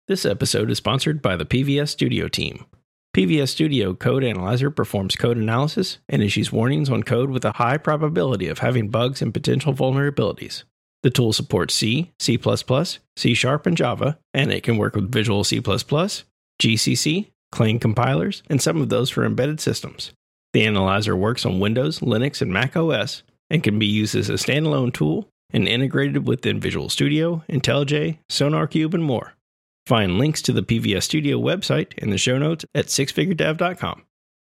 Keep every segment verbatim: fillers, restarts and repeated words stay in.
This episode is sponsored by the P V S Studio team. P V S Studio Code Analyzer performs code analysis and issues warnings on code with a high probability of having bugs and potential vulnerabilities. The tool supports C, C++, C Sharp, and Java, and it can work with Visual C++, G C C, Clang compilers, and some of those for embedded systems. The analyzer works on Windows, Linux, and Mac O S, and can be used as a standalone tool and integrated within Visual Studio, IntelliJ, SonarQube, and more. Find links to the P V S Studio website in the show notes at six figure dev dot com.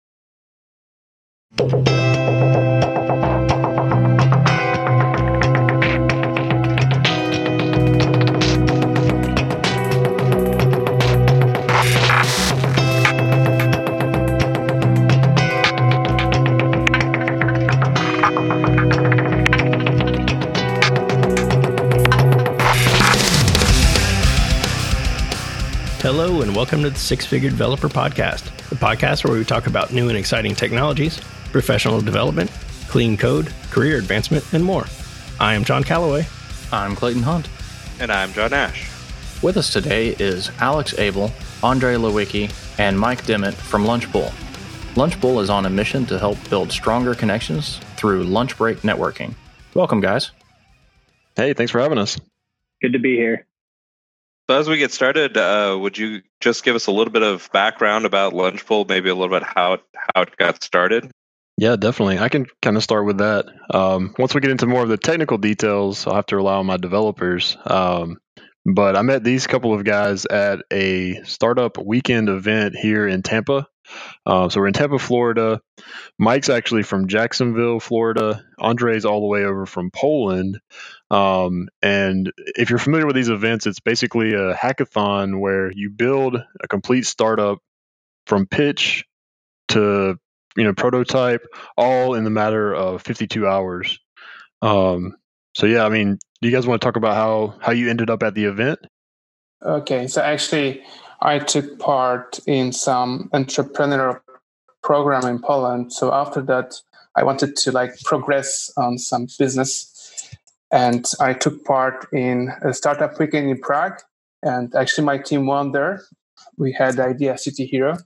Hello and welcome to the Six Figure Developer Podcast, the podcast where we talk about new and exciting technologies, professional development, clean code, career advancement, and more. I am John Calloway. I'm Clayton Hunt. And I'm John Nash. With us today is Alex Abel, Andre Lewicki, and Mike Dimmitt from Lunchbowl. Lunchbowl is on a mission to help build stronger connections through lunch break networking. Welcome, guys. Hey, thanks for having us. Good to be here. So as we get started, uh, would you just give us a little bit of background about Lunchbowl, maybe a little bit how it, how it got started? Yeah, definitely. I can kind of start with that. Um, once we get into more of the technical details, I'll have to rely on my developers. Um, but I met these couple of guys at a startup weekend event here in Tampa. Uh, so we're in Tampa, Florida. Mike's actually from Jacksonville, Florida. Andre's all the way over from Poland. Um, and if you're familiar with these events, it's basically a hackathon where you build a complete startup from pitch to, you know, prototype, all in the matter of fifty-two hours. Um, so yeah, I mean, do you guys want to talk about how, how you ended up at the event? Okay, so actually, I took part in some entrepreneurial program in Poland. So after that, I wanted to like progress on some business. And I took part in a startup weekend in Prague. And actually my team won there. We had the idea City Hero.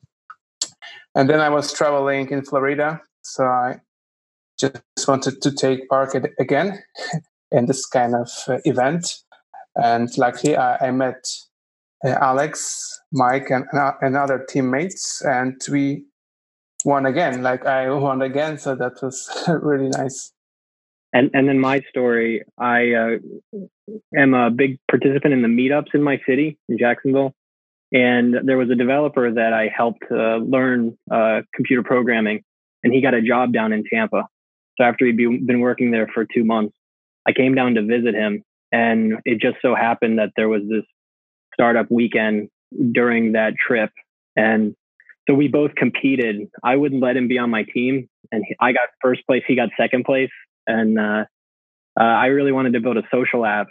And then I was traveling in Florida. So I just wanted to take part again in this kind of uh, event. And luckily I, I met uh, Alex, Mike, and, and other teammates. And we won again. Like I won again. So that was really nice. And and then my story, I uh, am a big participant in the meetups in my city, in Jacksonville. And there was a developer that I helped uh, learn uh, computer programming, and he got a job down in Tampa. So after he'd be, been working there for two months, I came down to visit him. And it just so happened that there was this startup weekend during that trip. And so we both competed. I wouldn't let him be on my team. And he, I got first place, he got second place. And uh, uh, I really wanted to build a social app.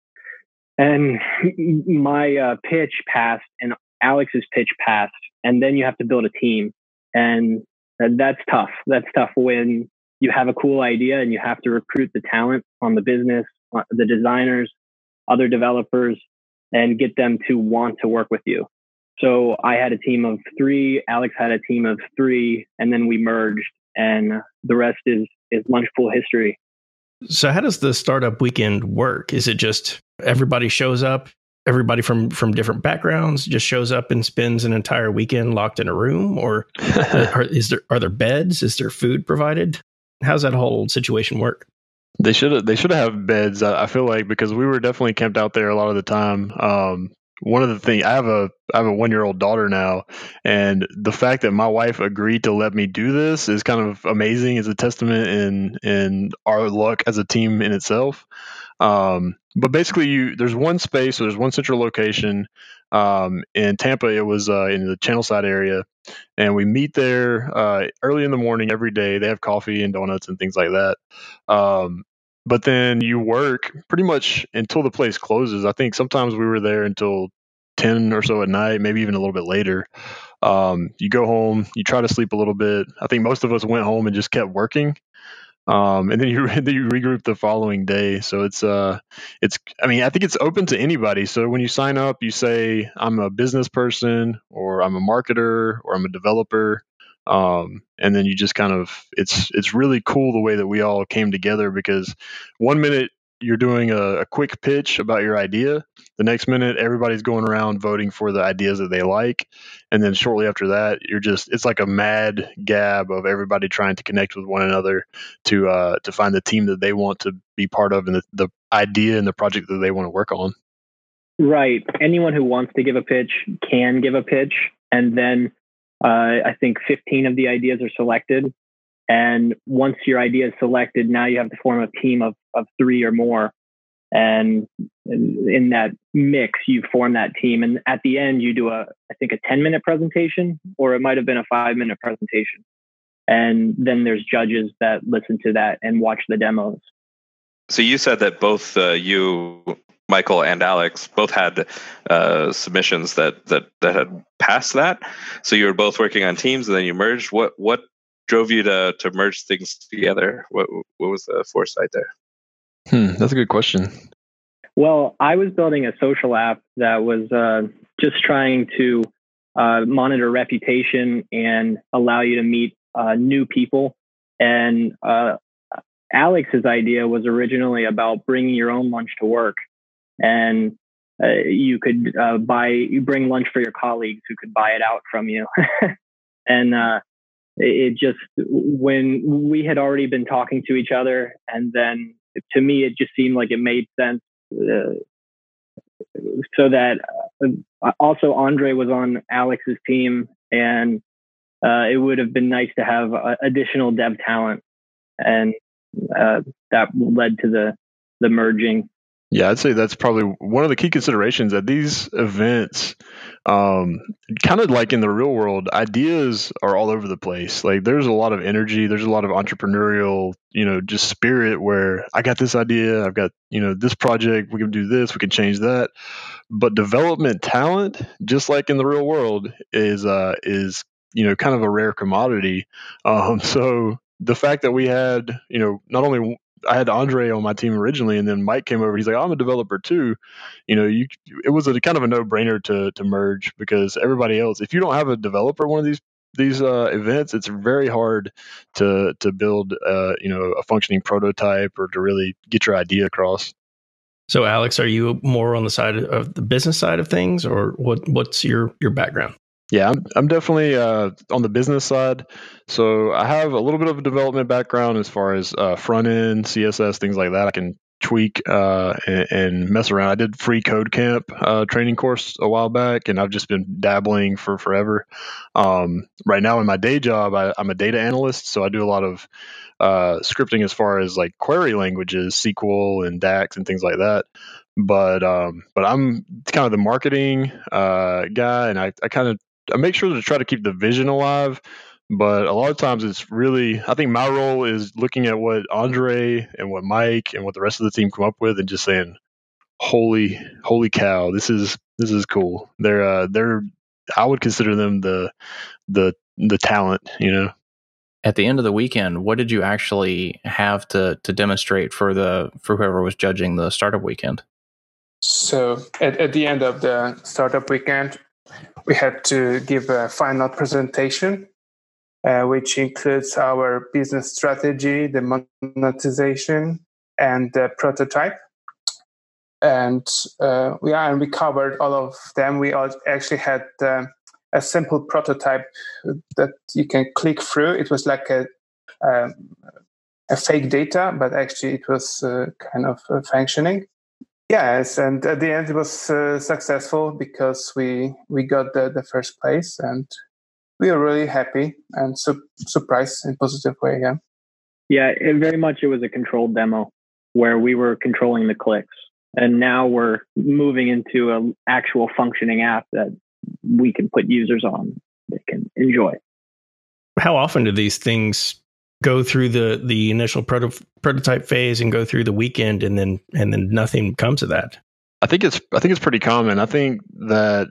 And my uh, pitch passed and Alex's pitch passed. And then you have to build a team. And that's tough. That's tough when you have a cool idea and you have to recruit the talent on the business, the designers, other developers, and get them to want to work with you. So I had a team of three, Alex had a team of three, and then we merged. And the rest is is Lunchbowl history. So how does the startup weekend work? Is it just everybody shows up, everybody from, from different backgrounds just shows up and spends an entire weekend locked in a room? Or are, is there are there beds? Is there food provided? How's that whole situation work? They should they should have beds. I feel like, because we were definitely camped out there a lot of the time. Um, one of the things, I have a I have a one year old daughter now, and the fact that my wife agreed to let me do this is kind of amazing. It's a testament in in our luck as a team in itself. Um, but basically, you there's one space, so there's one central location. Um, in Tampa, it was uh, in the Channelside area, and we meet there uh, early in the morning every day. They have coffee and donuts and things like that. Um, But then you work pretty much until the place closes. I think sometimes we were there until ten or so at night, maybe even a little bit later. Um, you go home, you try to sleep a little bit. I think most of us went home and just kept working. Um, and then you then you regroup the following day. So it's uh it's I mean I think it's open to anybody. So when you sign up, you say I'm a business person, or I'm a marketer, or I'm a developer, um, and then you just kind of it's it's really cool the way that we all came together, because one minute you're doing a, a quick pitch about your idea, the next minute everybody's going around voting for the ideas that they like, and then shortly after that you're just it's like a mad gab of everybody trying to connect with one another to uh, to find the team that they want to be part of, and the, the idea and the project that they want to work on. Right. Anyone who wants to give a pitch can give a pitch, and then uh, I think fifteen of the ideas are selected. And once your idea is selected, now you have to form a team of, of three or more. And in that mix, you form that team. And at the end, you do a, I think, a ten minute presentation, or it might have been a five minute presentation. And then there's judges that listen to that and watch the demos. So you said that both uh, you, Michael, and Alex both had uh, submissions that, that that had passed that. So you were both working on teams, and then you merged. What what drove you to to merge things together? What what was the foresight there? Hmm, that's a good question. Well, I was building a social app that was uh, just trying to uh, monitor reputation and allow you to meet uh, new people. And uh, Alex's idea was originally about bringing your own lunch to work, and uh, you could uh, buy, you bring lunch for your colleagues who could buy it out from you. and uh, it just, when we had already been talking to each other, and then to me, it just seemed like it made sense. Uh, so that uh, also Andre was on Alex's team, and uh, it would have been nice to have uh, additional dev talent, and uh, that led to the the merging. Yeah, I'd say that's probably one of the key considerations at these events. Um, kind of like in the real world, ideas are all over the place. Like there's a lot of energy, there's a lot of entrepreneurial, you know, just spirit where I got this idea, I've got, you know, this project, we can do this, we can change that. But development talent, just like in the real world, is uh, is you know kind of a rare commodity. Um, so the fact that we had, you know, not only I had Andre on my team originally, and then Mike came over. He's like, I'm a developer too. You know, you it was a kind of a no brainer to to merge, because everybody else, if you don't have a developer at one of these these uh, events, it's very hard to to build uh, you know a functioning prototype or to really get your idea across. So, Alex, are you more on the side of the business side of things, or what? What's your your background? Yeah, I'm I'm definitely uh, on the business side. So I have a little bit of a development background as far as uh, front end, C S S, things like that. I can tweak uh, and, and mess around. I did free code camp uh, training course a while back, and I've just been dabbling for forever. Um, right now in my day job, I, I'm a data analyst, so I do a lot of uh, scripting as far as like query languages, S Q L and DAX and things like that. But um, but I'm kind of the marketing uh, guy, and I, I kind of I make sure to try to keep the vision alive, but a lot of times it's really, I think my role is looking at what Andre and what Mike and what the rest of the team come up with, and just saying, holy, holy cow, this is, this is cool. They're, uh, they're, I would consider them the, the, the talent, you know? At the end of the weekend, what did you actually have to, to demonstrate for the, for whoever was judging the startup weekend? So at, at the end of the startup weekend, we had to give a final presentation, uh, which includes our business strategy, the monetization, and the prototype. And uh, we are, and we covered all of them. We all actually had uh, a simple prototype that you can click through. It was like a a, a fake data, but actually it was uh, kind of uh, functioning. Yes, and at the end it was uh, successful because we we got the, the first place, and we were really happy and su- surprised in a positive way. Yeah, yeah, it, very much it was a controlled demo where we were controlling the clicks, and now we're moving into an actual functioning app that we can put users on that can enjoy. How often do these things go through the the initial proto- prototype phase and go through the weekend, and then and then nothing comes of that? I think it's I think it's pretty common. I think that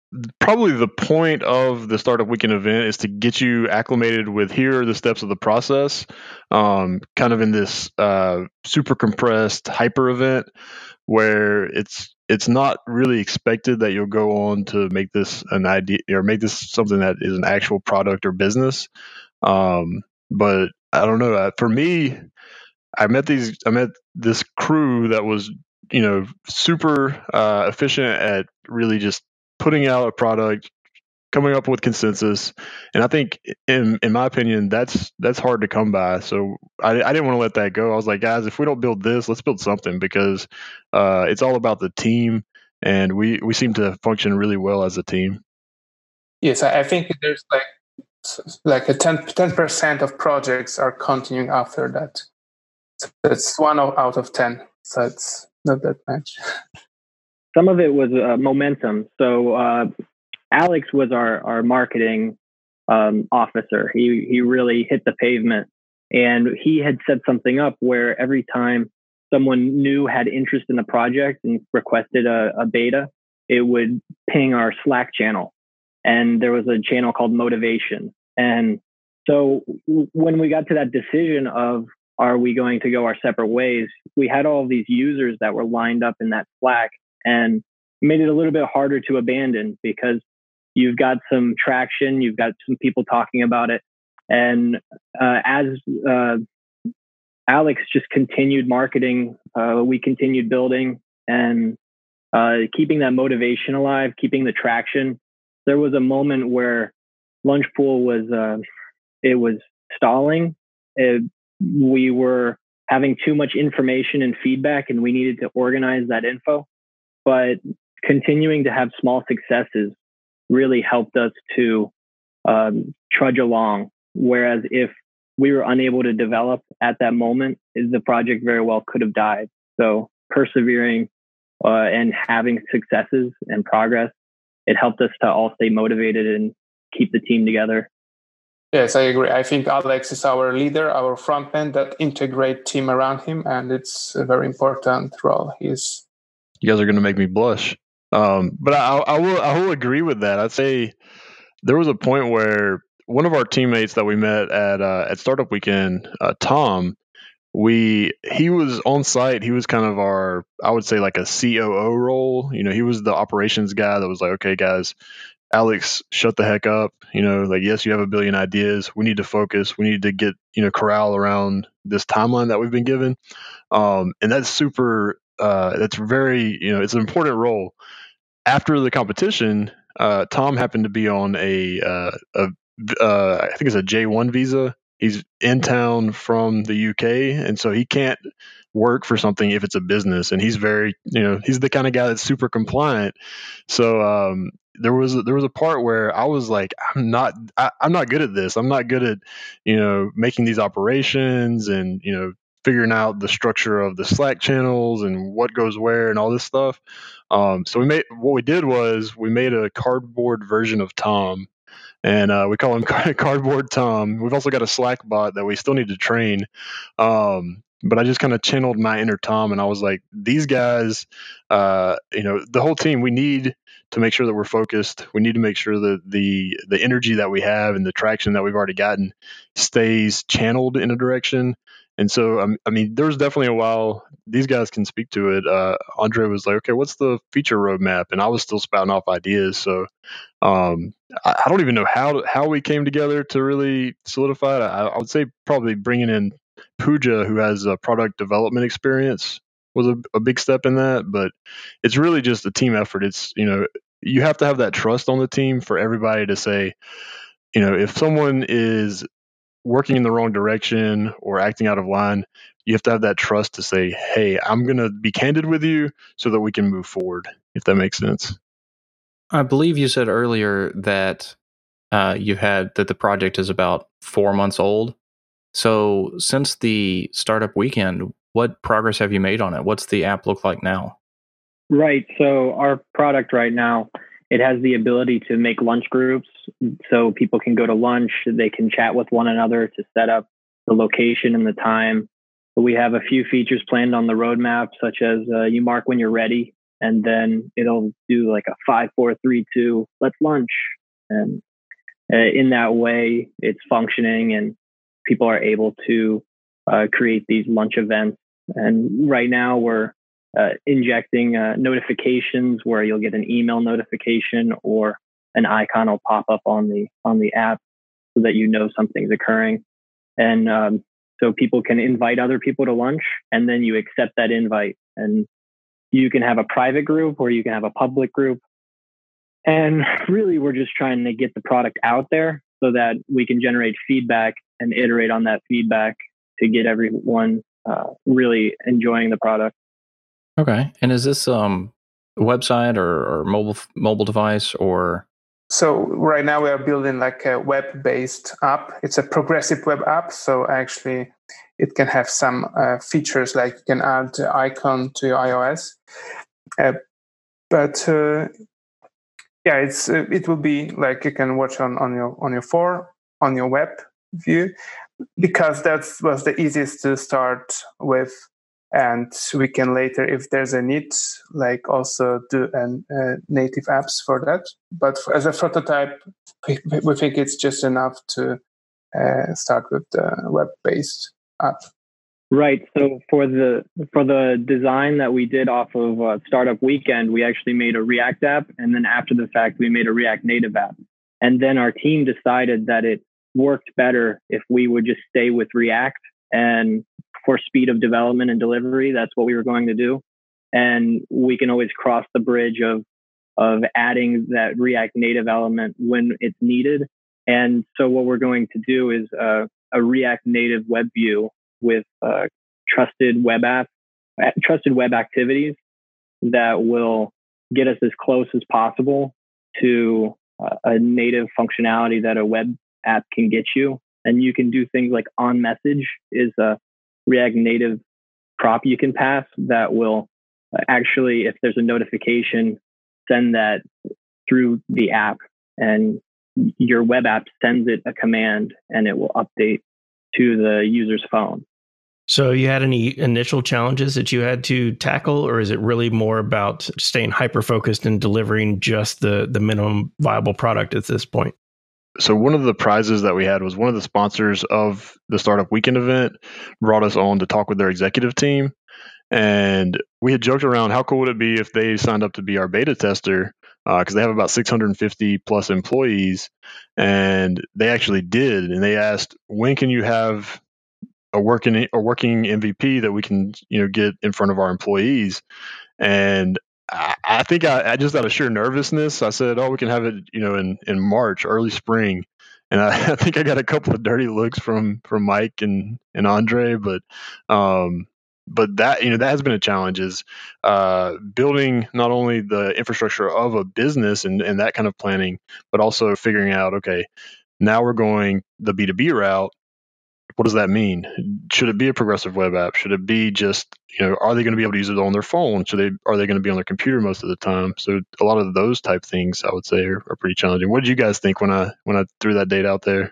probably the point of the Startup Weekend event is to get you acclimated with here are the steps of the process, um, kind of in this uh, super compressed hyper event where it's it's not really expected that you'll go on to make this an idea or make this something that is an actual product or business. Um, but I don't know. Uh, For me, I met these. I met this crew that was, you know, super uh, efficient at really just putting out a product, coming up with consensus, and I think, in in my opinion, that's that's hard to come by. So I, I didn't want to let that go. I was like, guys, if we don't build this, let's build something because uh, it's all about the team, and we we seem to function really well as a team. Yes, I I think there's like s- like a ten percent of projects are continuing after that. So that's one o- out of ten. So it's not that much. Some of it was uh, momentum. So uh, Alex was our our marketing um, officer. He he really hit the pavement, and he had set something up where every time someone new had interest in the project and requested a, a beta, it would ping our Slack channel, and there was a channel called Motivation. And so w- when we got to that decision of are we going to go our separate ways, we had all of these users that were lined up in that Slack, and made it a little bit harder to abandon because you've got some traction, you've got some people talking about it. And uh, as uh, Alex just continued marketing, uh, we continued building and uh, keeping that motivation alive, keeping the traction. There was a moment where Lunchpool was, uh, it was stalling. It, we were having too much information and feedback, and we needed to organize that info. But continuing to have small successes really helped us to um, trudge along. Whereas if we were unable to develop at that moment, the project very well could have died. So persevering uh, and having successes and progress, it helped us to all stay motivated and keep the team together. Yes, I agree. I think Alex is our leader, our frontman that integrate team around him, and it's a very important role. He's You guys are going to make me blush. Um, but I, I will I will agree with that. I'd say there was a point where one of our teammates that we met at uh, at Startup Weekend, uh, Tom, we he was on site. He was kind of our, I would say, like a C O O role. You know, he was the operations guy that was like, okay, guys, Alex, shut the heck up. You know, like, yes, you have a billion ideas. We need to focus. We need to get, you know, corral around this timeline that we've been given. Um, and that's super, uh, that's very, you know, it's an important role. After the competition, uh, Tom happened to be on a, uh, a uh, I think it's a J one visa. He's in town from the U K, and so he can't work for something if it's a business. And he's very, you know, he's the kind of guy that's super compliant. So um, there was a, there was a part where I was like, I'm not, I, I'm not good at this. I'm not good at, you know, making these operations and, you know, figuring out the structure of the Slack channels and what goes where and all this stuff. Um, so we made what we did was we made a cardboard version of Tom, and uh, we call him Cardboard Tom. We've also got a Slack bot that we still need to train. Um, but I just kind of channeled my inner Tom, and I was like, these guys, uh, you know, the whole team, we need to make sure that we're focused. We need to make sure that the the energy that we have and the traction that we've already gotten stays channeled in a direction. And so, um, I mean, there was definitely a while, these guys can speak to it. Uh, Andre was like, okay, what's the feature roadmap? And I was still spouting off ideas. So um, I, I don't even know how how we came together to really solidify it. I, I would say probably bringing in Pooja, who has a product development experience, was a, a big step in that. But it's really just a team effort. It's, you know, you have to have that trust on the team for everybody to say, you know, if someone is working in the wrong direction or acting out of line, you have to have that trust to say, hey, I'm going to be candid with you so that we can move forward, if that makes sense. I believe you said earlier that uh, you had that the project is about four months old. So since the startup weekend, what progress have you made on it? What's the app look like now? Right. So our product right now, it has the ability to make lunch groups. So people can go to lunch, they can chat with one another to set up the location and the time. But we have a few features planned on the roadmap, such as uh, you mark when you're ready. and then it'll do like a five, four, three, two, let's lunch. And uh, in that way, it's functioning and people are able to uh, create these lunch events. And right now we're uh, injecting uh, notifications where you'll get an email notification or an icon will pop up on the on the app so that you know something's occurring. And um, so people can invite other people to lunch, and then you accept that invite. And you can have a private group or you can have a public group. And really, we're just trying to get the product out there so that we can generate feedback and iterate on that feedback to get everyone uh, really enjoying the product. Okay. And is this um, a website or, or mobile mobile device or? So right now we are building like a web-based app. It's a progressive web app. So actually it can have some uh, features like you can add the icon to your iOS. Uh, but uh, yeah, it's uh, it will be like you can watch on, on your on your phone, on your web view, because that was the easiest to start with. And we can later, if there's a need, like also do an, uh, native apps for that. But for, as a prototype, we, we think it's just enough to uh, start with the web-based app. Right. So for the for the design that we did off of uh, Startup Weekend, we actually made a React app, and then after the fact, we made a React Native app. And then our team decided that it worked better if we would just stay with React, and for speed of development and delivery, that's what we were going to do. And we can always cross the bridge of of adding that React Native element when it's needed. And so what we're going to do is uh, a React Native web view with uh, trusted web app, trusted web activities that will get us as close as possible to uh, a native functionality that a web app can get you. And you can do things like on message is a React Native prop you can pass that will actually, if there's a notification, send that through the app, and your web app sends it a command and it will update to the user's phone. So you had any initial challenges that you had to tackle, or is it really more about staying hyper-focused and delivering just the, the minimum viable product at this point? So one of the prizes that we had was one of the sponsors of the Startup Weekend event brought us on to talk with their executive team. And we had joked around, how cool would it be if they signed up to be our beta tester? Because uh, they have about six hundred fifty plus employees. And they actually did. And they asked, when can you have a working a working M V P that we can, you know, get in front of our employees? And I, I think I, I just out of sheer nervousness, I said, oh, we can have it, you know, in, in March, early spring. And I, I think I got a couple of dirty looks from, from Mike and, and Andre, but, um, but that, you know, that has been a challenge is, uh, building not only the infrastructure of a business and, and that kind of planning, but also figuring out, okay, now we're going the B two B route. What does that mean? Should it be a progressive web app? Should it be just, you know, are they going to be able to use it on their phone? Should they, are they going to be on their computer most of the time? So a lot of those type things, I would say, are, are pretty challenging. What did you guys think when I when I threw that data out there?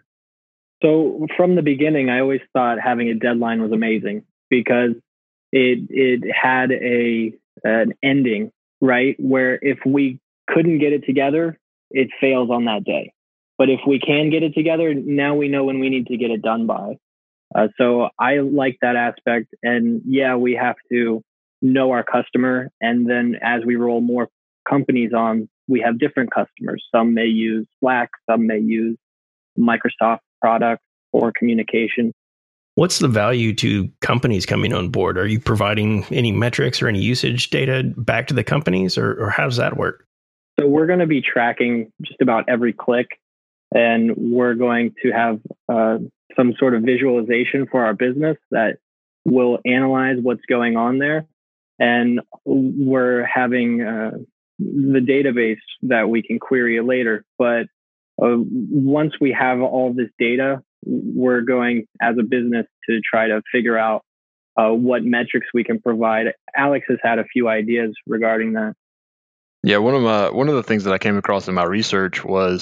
So from the beginning, I always thought having a deadline was amazing because it it had a an ending, right? Where if we couldn't get it together, it fails on that day. But if we can get it together, now we know when we need to get it done by. Uh, so I like that aspect. And yeah, we have to know our customer. And then as we roll more companies on, we have different customers. Some may use Slack, some may use Microsoft products for communication. What's the value to companies coming on board? Are you providing any metrics or any usage data back to the companies, or, or how does that work? So we're going to be tracking just about every click, and we're going to have uh, some sort of visualization for our business that will analyze what's going on there. And we're having uh, the database that we can query later. But uh, once we have all this data, we're going as a business to try to figure out uh, what metrics we can provide. Alex has had a few ideas regarding that. Yeah, one of my one of the things that I came across in my research was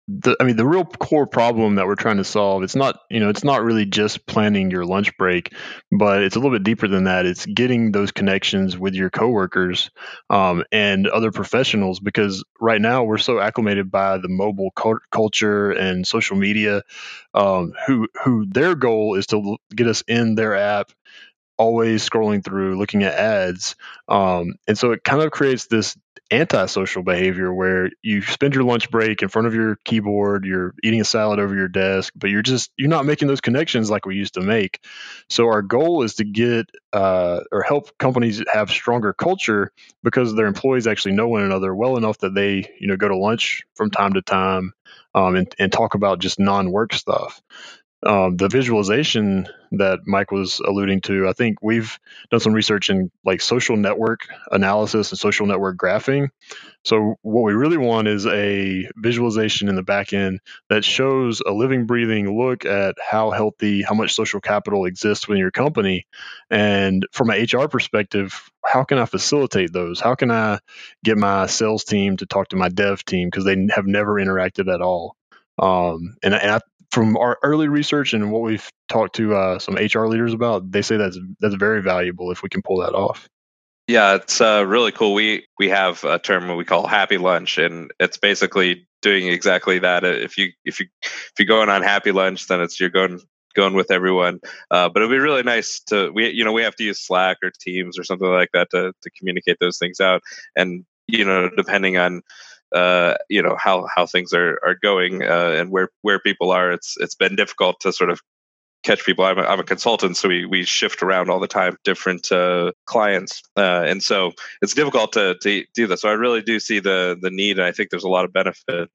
the, I mean, the real core problem that we're trying to solve, it's not, you know, it's not really just planning your lunch break, but it's a little bit deeper than that. It's getting those connections with your coworkers um, and other professionals, because right now we're so acclimated by the mobile cu- culture and social media, um, who who their goal is to l- get us in their app, always scrolling through, looking at ads. Um, and so it kind of creates this antisocial behavior where you spend your lunch break in front of your keyboard, you're eating a salad over your desk, but you're just, you're not making those connections like we used to make. So our goal is to get, uh, or help companies have stronger culture because their employees actually know one another well enough that they, you know, go to lunch from time to time, um, and, and talk about just non-work stuff. Um, the visualization that Mike was alluding to, I think we've done some research in like social network analysis and social network graphing. So what we really want is a visualization in the back end that shows a living, breathing look at how healthy, how much social capital exists within your company. And from an H R perspective, how can I facilitate those? How can I get my sales team to talk to my dev team because they have never interacted at all? Um, and, and I, from our early research and what we've talked to uh, some H R leaders about, they say that's that's very valuable if we can pull that off. Yeah, it's uh, really cool. We we have a term we call happy lunch, and it's basically doing exactly that. If you if you if you're going on happy lunch, then it's you're going going with everyone. Uh, but it'd be really nice to we you know we have to use Slack or Teams or something like that to to communicate those things out. And you know, depending on uh, you know how how things are are going uh, and where where people are, it's it's been difficult to sort of catch people. I'm a, I'm a consultant, so we we shift around all the time, different uh, clients, uh, and so it's difficult to to do this. So I really do see the the need, and I think there's a lot of benefit.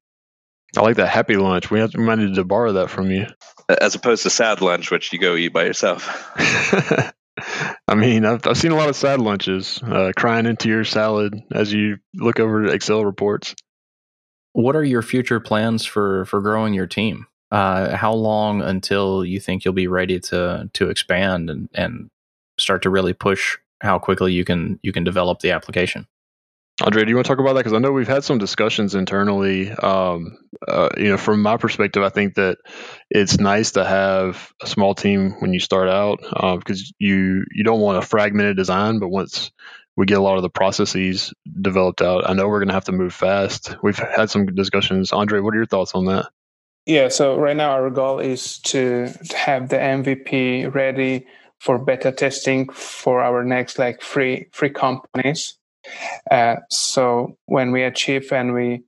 I like that happy lunch. We have to remind to borrow that from you, as opposed to sad lunch, which you go eat by yourself. I mean, I've I've seen a lot of sad lunches, uh, crying into your salad as you look over Excel reports. What are your future plans for for growing your team? Uh, how long until you think you'll be ready to to expand and, and start to really push how quickly you can you can develop the application? Andre, do you want to talk about that? Because I know we've had some discussions internally. Um, uh, you know, from my perspective, I think that it's nice to have a small team when you start out because uh, you you don't want a fragmented design. But once we get a lot of the processes developed out, I know we're going to have to move fast. We've had some discussions. Andre, what are your thoughts on that? Yeah, so right now our goal is to, to have the M V P ready for beta testing for our next like free free companies. Uh, so when we achieve and we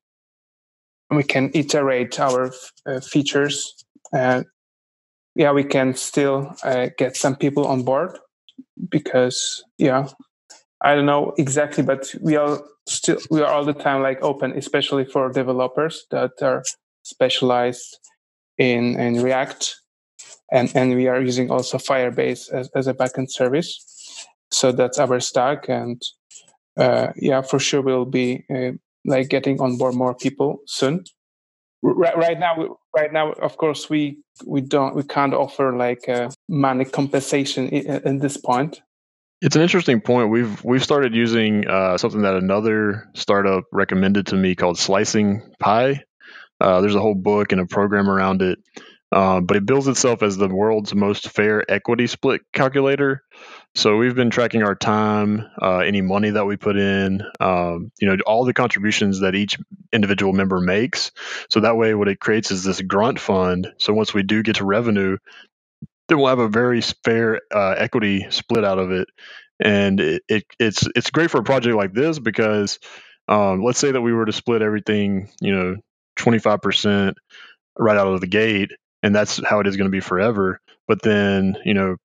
we can iterate our uh, features, uh, yeah, we can still uh, get some people on board because yeah, I don't know exactly, but we are still we are all the time like open, especially for developers that are specialized in in React, and and we are using also Firebase as, as a backend service. So that's our stack, and uh, yeah, for sure we'll be uh, like getting on board more people soon. Right, right now, right now, of course, we we don't we can't offer like a money compensation at this point. It's an interesting point. We've we've started using uh, something that another startup recommended to me called Slicing Pie. Uh, there's a whole book and a program around it, uh, but it bills itself as the world's most fair equity split calculator. So we've been tracking our time, uh, any money that we put in, um, you know, all the contributions that each individual member makes. So that way, what it creates is this grunt fund. So once we do get to revenue, then we'll have a very fair uh, equity split out of it. And it, it, it's it's great for a project like this because um, let's say that we were to split everything, you know, twenty-five percent right out of the gate, and that's how it is going to be forever. But then, you know,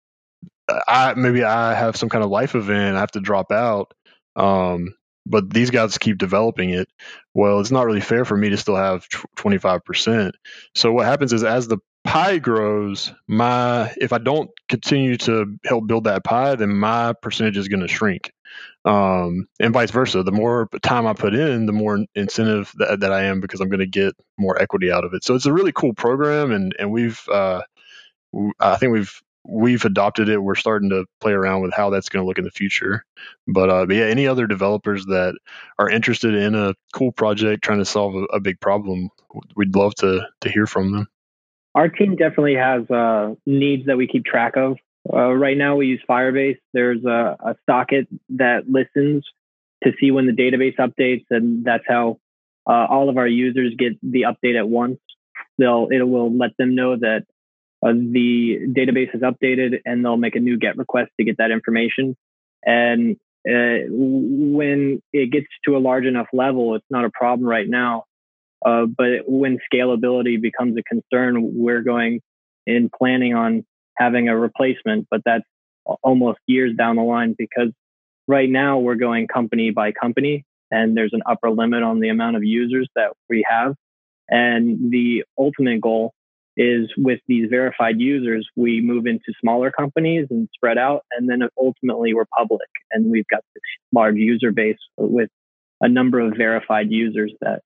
I maybe I have some kind of life event, I have to drop out. Um, but these guys keep developing it. Well, it's not really fair for me to still have twenty-five percent. So what happens is as the pie grows, my if I don't continue to help build that pie, then my percentage is going to shrink. Um, and vice versa. The more time I put in, the more incentive that, that I am because I'm going to get more equity out of it. So it's a really cool program, and and we've uh, I think we've we've adopted it. We're starting to play around with how that's going to look in the future. But, uh, but yeah, any other developers that are interested in a cool project trying to solve a, a big problem, we'd love to to hear from them. Our team definitely has uh, needs that we keep track of. Uh, right now, we use Firebase. There's a, a socket that listens to see when the database updates, and that's how uh, all of our users get the update at once. They'll it will let them know that uh, the database is updated, and they'll make a new GET request to get that information. And uh, when it gets to a large enough level, it's not a problem right now. Uh, but when scalability becomes a concern, we're going in planning on having a replacement, but that's almost years down the line, because right now we're going company by company, and there's an upper limit on the amount of users that we have. And the ultimate goal is, with these verified users, we move into smaller companies and spread out. And then ultimately we're public, and we've got this large user base with a number of verified users that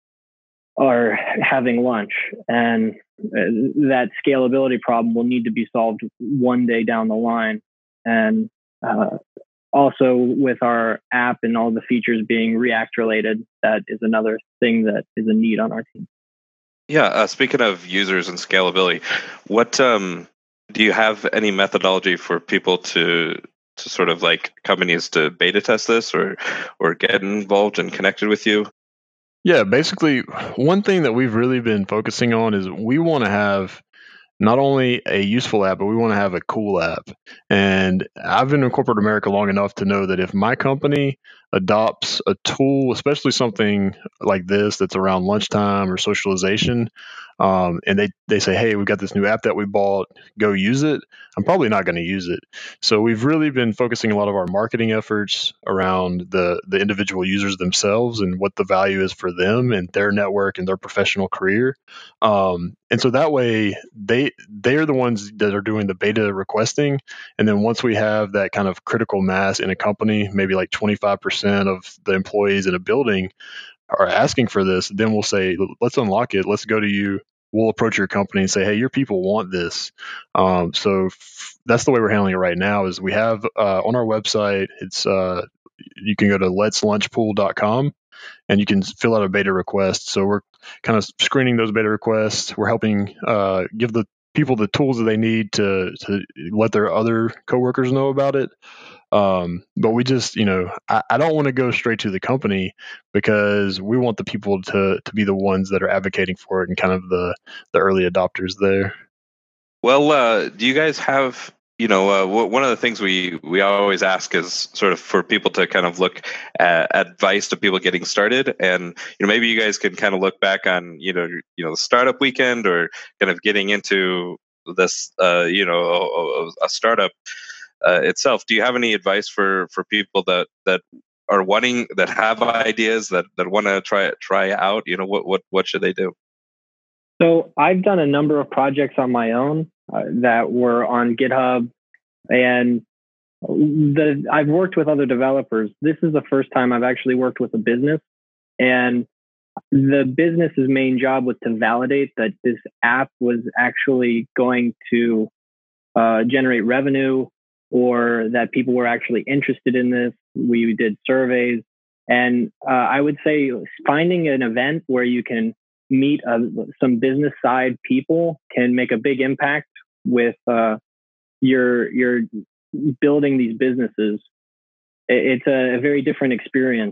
are having lunch. And that scalability problem will need to be solved one day down the line. And uh, also with our app and all the features being React related, that is another thing that is a need on our team. Yeah. Uh, speaking of users and scalability, what um, do you have any methodology for people to to sort of like companies to beta test this or or get involved and connected with you? Yeah, basically, one thing that we've really been focusing on is we want to have not only a useful app, but we want to have a cool app. And I've been in corporate America long enough to know that if my company adopts a tool, especially something like this that's around lunchtime or socialization, um, and they, they say, hey, we've got this new app that we bought, go use it, I'm probably not going to use it. So we've really been focusing a lot of our marketing efforts around the, the individual users themselves and what the value is for them and their network and their professional career. Um, and so that way, they they're the ones that are doing the beta requesting. And then once we have that kind of critical mass in a company, maybe like twenty-five percent of the employees in a building are asking for this, then we'll say, let's unlock it. Let's go to you. We'll approach your company and say, hey, your people want this. Um, so f- that's the way we're handling it right now. Is we have uh, on our website, it's uh, you can go to lets lunch pool dot com. And you can fill out a beta request. So we're kind of screening those beta requests. We're helping uh, give the people the tools that they need to to let their other coworkers know about it. Um, but we just, you know, I, I don't want to go straight to the company, because we want the people to to be the ones that are advocating for it and kind of the the early adopters there. Well, uh, do you guys have, you know, uh, w- one of the things we, we always ask is sort of for people to kind of look at advice to people getting started. And, you know, maybe you guys can kind of look back on, you know, you know, the startup weekend, or kind of getting into this, uh, you know, a, a startup uh, itself. Do you have any advice for, for people that, that are wanting, that have ideas that, that want to try try out? You know, what, what, what should they do? So I've done a number of projects on my own uh, that were on GitHub, and the I've worked with other developers. This is the first time I've actually worked with a business, and the business's main job was to validate that this app was actually going to uh, generate revenue, or that people were actually interested in this. We did surveys, and uh, I would say finding an event where you can meet uh, some business side people can make a big impact with uh, your your building these businesses. It's a, a very different experience.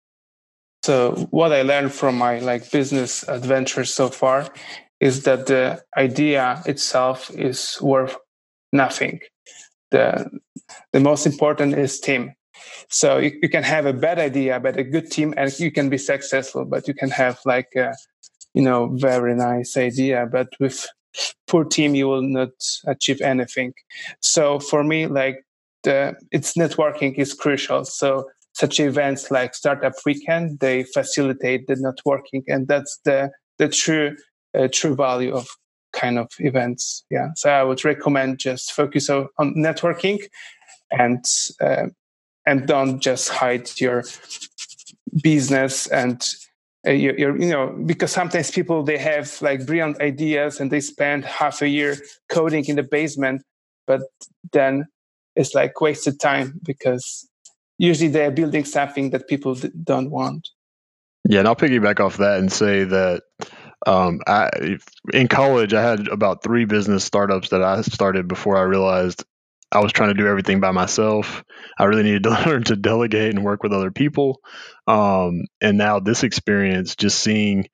So what I learned from my like business adventures so far is that the idea itself is worth nothing. The the most important is team. So you, you can have a bad idea, but a good team, and you can be successful. But you can have like a, you know, very nice idea, but with poor team, you will not achieve anything. So for me, like the it's networking is crucial. So such events like Startup Weekend, they facilitate the networking, and that's the the true uh, true value of kind of events. Yeah. So I would recommend just focus on, on networking, and uh, and don't just hide your business and uh, your, your, you know, because sometimes people, they have like brilliant ideas and they spend half a year coding in the basement, but then it's like wasted time because usually they're building something that people don't want. Yeah, and I'll piggyback off that and say that um, I in college I had about three business startups that I started before I realized I was trying to do everything by myself. I really needed to learn to delegate and work with other people. Um, and now this experience, just seeing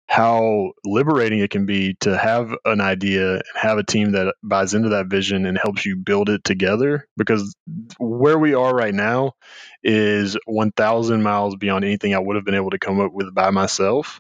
how liberating it can be to have an idea and have a team that buys into that vision and helps you build it together, because where we are right now is one thousand miles beyond anything I would have been able to come up with by myself.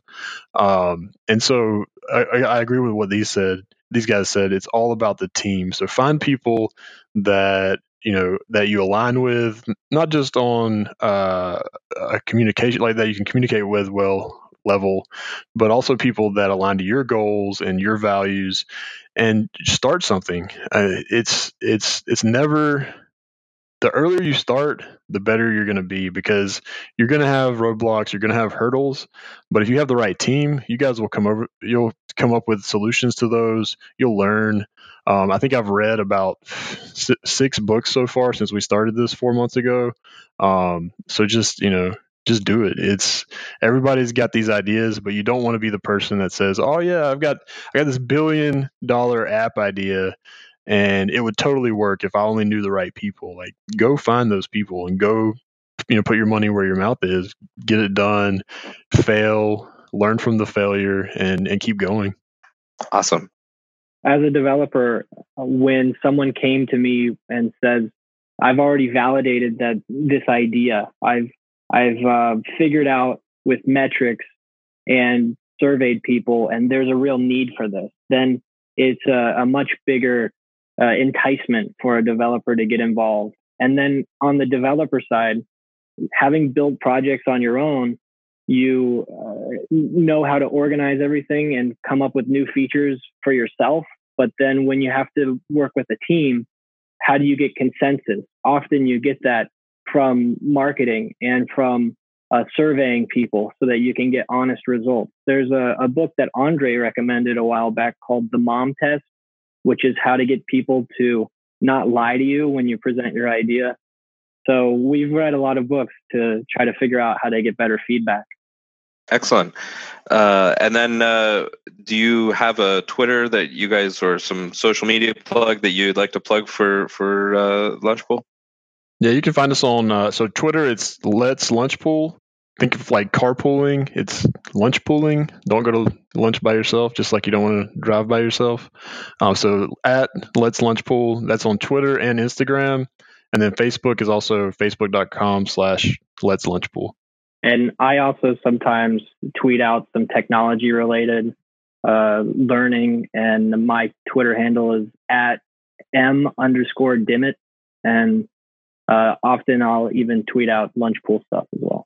Um, and so I, I agree with what these said. These guys said it's all about the team. So find people that you know that you align with, not just on uh, a communication like that you can communicate with well level, but also people that align to your goals and your values, and start something. Uh, it's it's it's never. The earlier you start, the better you're going to be, because you're going to have roadblocks, you're going to have hurdles. But if you have the right team, you guys will come over, you'll come up with solutions to those. You'll learn. Um, I think I've read about six books so far since we started this four months ago. Um, so just, you know, just do it. It's everybody's got these ideas, but you don't want to be the person that says, "Oh yeah, I've got I got this billion dollar app idea, and it would totally work if I only knew the right people." Like, go find those people and go, you know, put your money where your mouth is, get it done, fail, learn from the failure, and, and keep going. Awesome. As a developer, when someone came to me and says, I've already validated that this idea, I've, I've uh, figured out with metrics and surveyed people, and there's a real need for this, then it's a, a much bigger Uh, enticement for a developer to get involved. And then on the developer side, having built projects on your own, you uh, know how to organize everything and come up with new features for yourself. But then when you have to work with a team, how do you get consensus? Often you get that from marketing and from uh, surveying people so that you can get honest results. There's a, a book that Andre recommended a while back called The Mom Test, which is how to get people to not lie to you when you present your idea. So we've read a lot of books to try to figure out how to get better feedback. Excellent. Uh, and then uh, do you have a Twitter that you guys, or some social media plug that you'd like to plug for, for uh, Lunchpool? Yeah, you can find us on, uh, so Twitter, it's Let's Lunchpool. Think of like carpooling. It's lunch pooling. Don't go to lunch by yourself, just like you don't want to drive by yourself. Um, so at Let's Lunch Pool, that's on Twitter and Instagram. And then Facebook is also facebook.com slash Let's Lunch Pool. And I also sometimes tweet out some technology related uh, learning. And my Twitter handle is at M underscore Dimmitt. And uh, often I'll even tweet out lunch pool stuff as well.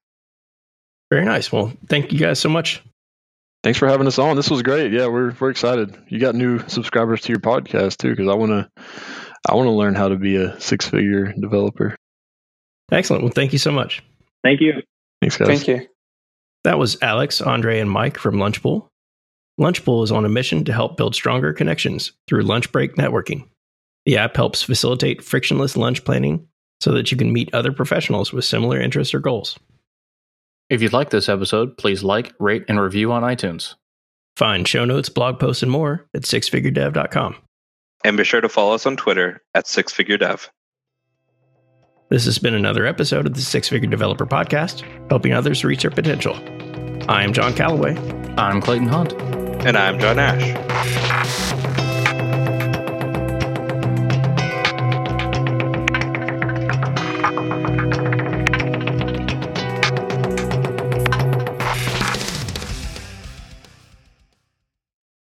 Very nice. Well, thank you guys so much. Thanks for having us on. This was great. Yeah, we're we're excited. You got new subscribers to your podcast too, because I want to I want to learn how to be a six-figure developer. Excellent. Well, thank you so much. Thank you. Thanks, guys. Thank you. That was Alex, Andre, and Mike from Lunchpool. Lunchpool is on a mission to help build stronger connections through lunch break networking. The app helps facilitate frictionless lunch planning so that you can meet other professionals with similar interests or goals. If you'd like this episode, please like, rate, and review on iTunes. Find show notes, blog posts, and more at six figure dev dot com. And be sure to follow us on Twitter at six figure dev. This has been another episode of the Six Figure Developer Podcast, helping others reach their potential. I am John Calloway. I'm Clayton Hunt. And I'm John Ash.